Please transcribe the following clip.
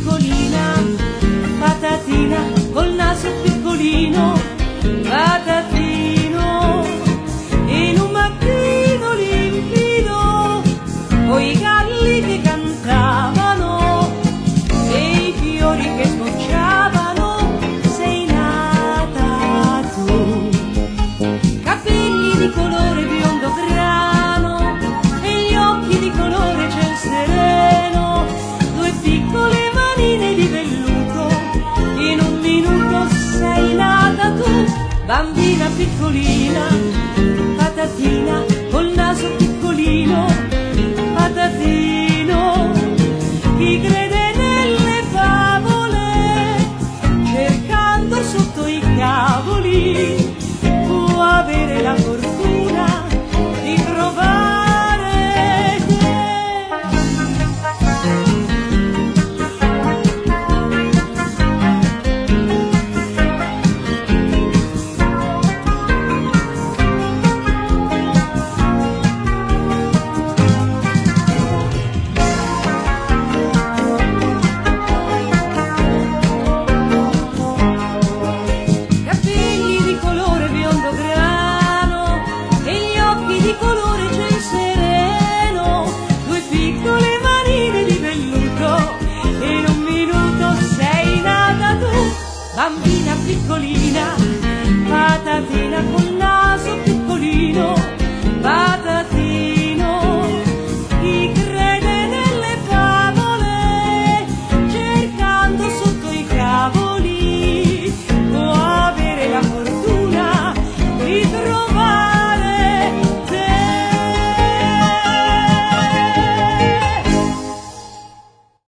piccolina, patatina, col naso piccolino, patatino, in un mattino limpido, coi galli che cantavano e i fiori che sbocciavano, sei nata tu. Capelli di colore biondo grano e gli occhi di colore ciel sereno, due piccole manine di velluto, in un minuto sei nata tu. Bambina piccolina, patatina, col naso piccolino, patatino, chi crede nelle favole, cercando sotto i cavoli, può avere la fortuna di trovare te. Capelli di colore biondo grano e gli occhi di colore ciel sereno, due piccole manine di velluto, in un minuto sei nata tu. Bambina piccolina,